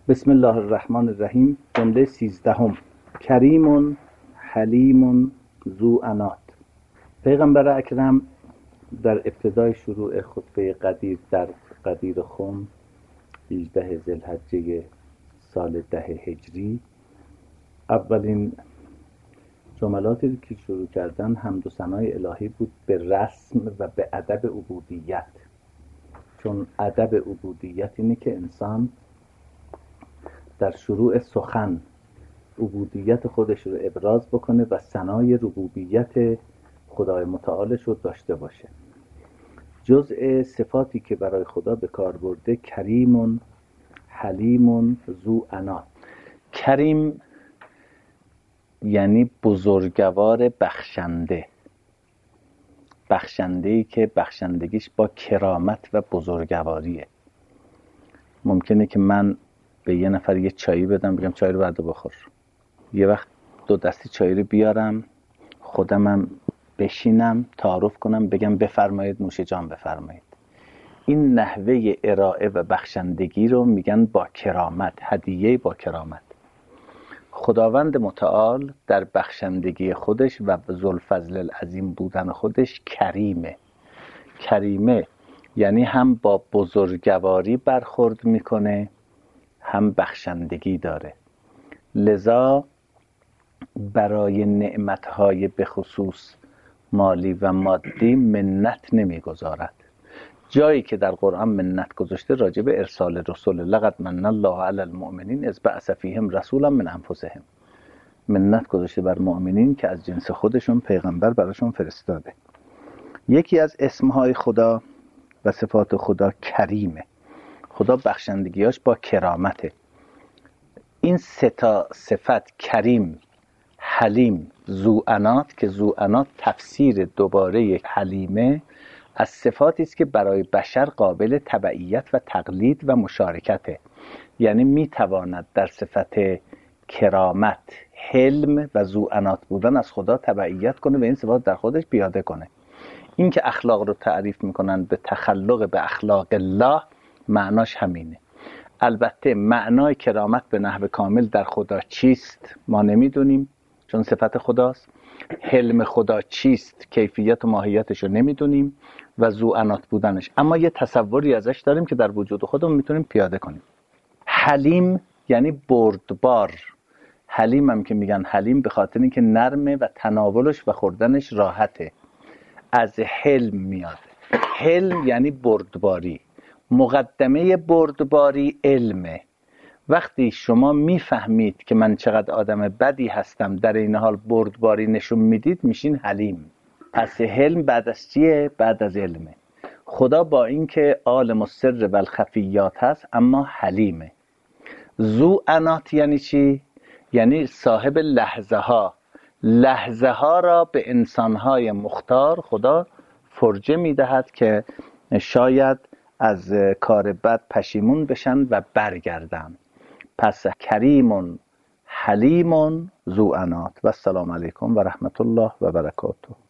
بسم الله الرحمن الرحیم. جمله 13. کریم حلیم ذو انات. پیغمبر اکرم در ابتدای شروع خطبه قدیر در قدیر خم 18 ذوالحجه سال 10 هجری اولین جملاتی که شروع کردن حمد و ثنای الهی بود به رسم و به ادب عبودیت. چون ادب عبودیت اینه که انسان در شروع سخن عبودیت خودش رو ابراز بکنه و ثنای ربوبیت خدای متعالش رو داشته باشه. جزء صفاتی که برای خدا به کار برده کریم حلیم ذو انات. کریم یعنی بزرگوار بخشنده، بخشنده‌ای که بخشندگیش با کرامت و بزرگواریه. ممکنه که من به یه نفر یه چایی بدم، بگم چای رو برده بخور، یه وقت 2 دستی چای رو بیارم خودمم بشینم تعارف کنم بگم بفرمایید نوش جان بفرمایید. این نحوه ارائه و بخشندگی رو میگن با کرامت، هدیه با کرامت. خداوند متعال در بخشندگی خودش و ذوالفضل العظیم بودن خودش کریمه. کریمه یعنی هم با بزرگواری برخورد میکنه هم بخشندگی داره. لذا برای نعمتهای به خصوص مالی و مادی منت نمیگذارد. جایی که در قرآن منت گذاشته راجع به ارسال رسول، لقد من الله علی المؤمنین اذ بعث فیهم رسولا من انفسهم. منت گذاشته بر مؤمنین که از جنس خودشون پیغمبر براشون فرستاده. یکی از اسمهای خدا و صفات خدا کریمه. خدا بخشندگیاش با کرامته. این 3 صفت کریم حلیم ذو انات که ذو انات تفسیر دوباره حلیمه از صفاتی است که برای بشر قابل تبعیت و تقلید و مشارکته. یعنی میتواند در صفت کرامت، حلم و ذو انات بودن از خدا تبعیت کنه و این صفات در خودش پیاده کنه. این که اخلاق رو تعریف میکنن به تخلق به اخلاق الله، معناش همینه. البته معنای کرامت به نحو کامل در خدا چیست ما نمیدونیم چون صفت خداست. حلم خدا چیست کیفیت و ماهیتش رو نمیدونیم و ذو انات بودنش، اما یه تصوری ازش داریم که در وجود خودمون میتونیم پیاده کنیم. حلیم یعنی بردبار. حلیم هم که میگن حلیم به خاطر اینکه نرمه و تناولش و خوردنش راحته، از حلم میاد. حلم یعنی بردباری. مقدمه بردباری علمه. وقتی شما میفهمید که من چقدر آدم بدی هستم در این حال بردباری نشون میدید میشین حلیم. پس حلم بعد از چیه؟ بعد از علمه. خدا با اینکه عالم السر و الخفیات هست اما حلیمه. ذو انات یعنی چی؟ یعنی صاحب لحظه ها. لحظه ها را به انسان های مختار خدا فرجه میدهد که شاید از کار بد پشیمون بشن و برگردن. پس کریم حلیم ذو انات. و السلام علیکم و رحمت الله و برکاته.